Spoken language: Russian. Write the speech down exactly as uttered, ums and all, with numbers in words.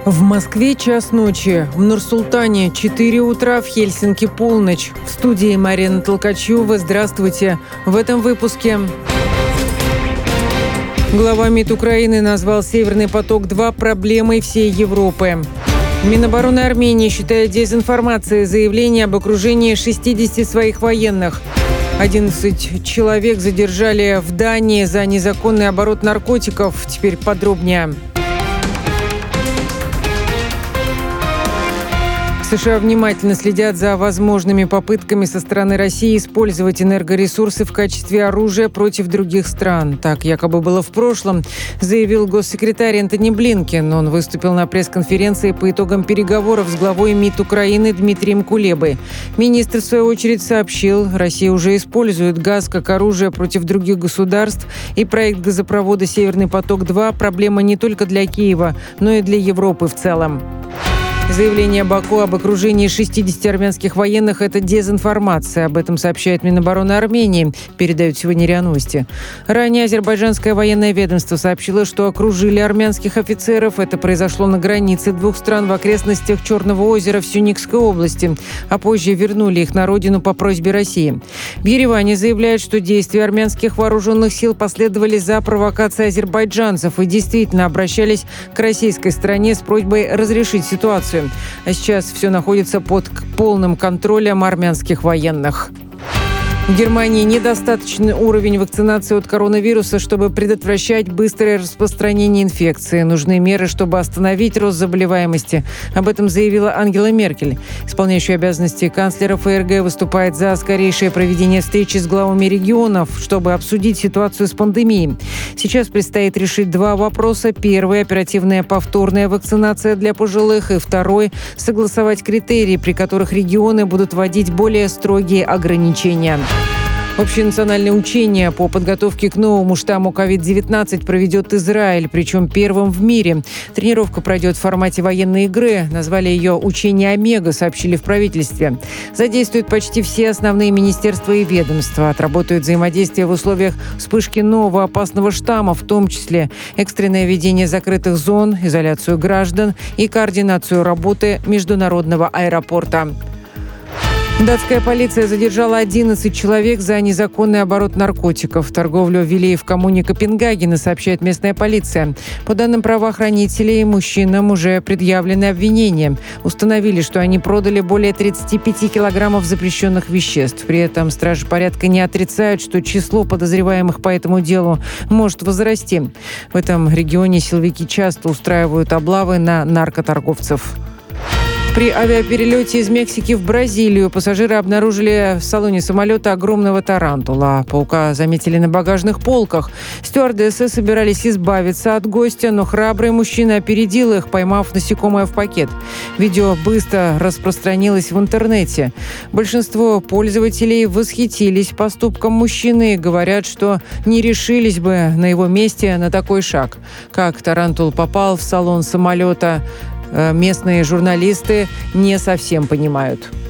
В Москве час ночи, в Нур-Султане четыре утра, в Хельсинки полночь. В студии Марина Толкачева. Здравствуйте. В этом выпуске. Глава МИД Украины назвал «Северный поток-два» проблемой всей Европы. Минобороны Армении считает дезинформацией заявление об окружении шестидесяти своих военных. одиннадцать человек задержали в Дании за незаконный оборот наркотиков. Теперь подробнее. США внимательно следят за возможными попытками со стороны России использовать энергоресурсы в качестве оружия против других стран. Так якобы было в прошлом, заявил госсекретарь Энтони Блинкен. Он выступил на пресс-конференции по итогам переговоров с главой МИД Украины Дмитрием Кулебой. Министр, в свою очередь, сообщил, Россия уже использует газ как оружие против других государств, и проект газопровода «Северный поток-два» – проблема не только для Киева, но и для Европы в целом. Заявление Баку об окружении шестидесяти армянских военных – это дезинформация. Об этом сообщает Минобороны Армении, передают сегодня РИА Новости. Ранее азербайджанское военное ведомство сообщило, что окружили армянских офицеров. Это произошло на границе двух стран в окрестностях Черного озера в Сюникской области, а позже вернули их на родину по просьбе России. В Ереване заявляют, что действия армянских вооруженных сил последовали за провокацией азербайджанцев и действительно обращались к российской стороне с просьбой разрешить ситуацию. А сейчас все находится под полным контролем армянских военных. В Германии недостаточный уровень вакцинации от коронавируса, чтобы предотвращать быстрое распространение инфекции. Нужны меры, чтобы остановить рост заболеваемости. Об этом заявила Ангела Меркель. Исполняющий обязанности канцлера ФРГ выступает за скорейшее проведение встречи с главами регионов, чтобы обсудить ситуацию с пандемией. Сейчас предстоит решить два вопроса. Первый – оперативная повторная вакцинация для пожилых. И второй – согласовать критерии, при которых регионы будут вводить более строгие ограничения. Общенациональное учение по подготовке к новому штамму ковид девятнадцать проведет Израиль, причем первым в мире. Тренировка пройдет в формате военной игры. Назвали ее «Учение Омега», сообщили в правительстве. Задействуют почти все основные министерства и ведомства. Отработают взаимодействие в условиях вспышки нового опасного штамма, в том числе экстренное ведение закрытых зон, изоляцию граждан и координацию работы международного аэропорта. Датская полиция задержала одиннадцать человек за незаконный оборот наркотиков. Торговлю ввели в коммуне Копенгагена, сообщает местная полиция. По данным правоохранителей, мужчинам уже предъявлены обвинения. Установили, что они продали более тридцати пяти килограммов запрещенных веществ. При этом стражи порядка не отрицают, что число подозреваемых по этому делу может возрасти. В этом регионе силовики часто устраивают облавы на наркоторговцев. При авиаперелете из Мексики в Бразилию пассажиры обнаружили в салоне самолета огромного тарантула. Паука заметили на багажных полках. Стюардессы собирались избавиться от гостя, но храбрый мужчина опередил их, поймав насекомое в пакет. Видео быстро распространилось в интернете. Большинство пользователей восхитились поступком мужчины и говорят, что не решились бы на его месте на такой шаг. Как тарантул попал в салон самолета, местные журналисты не совсем понимают.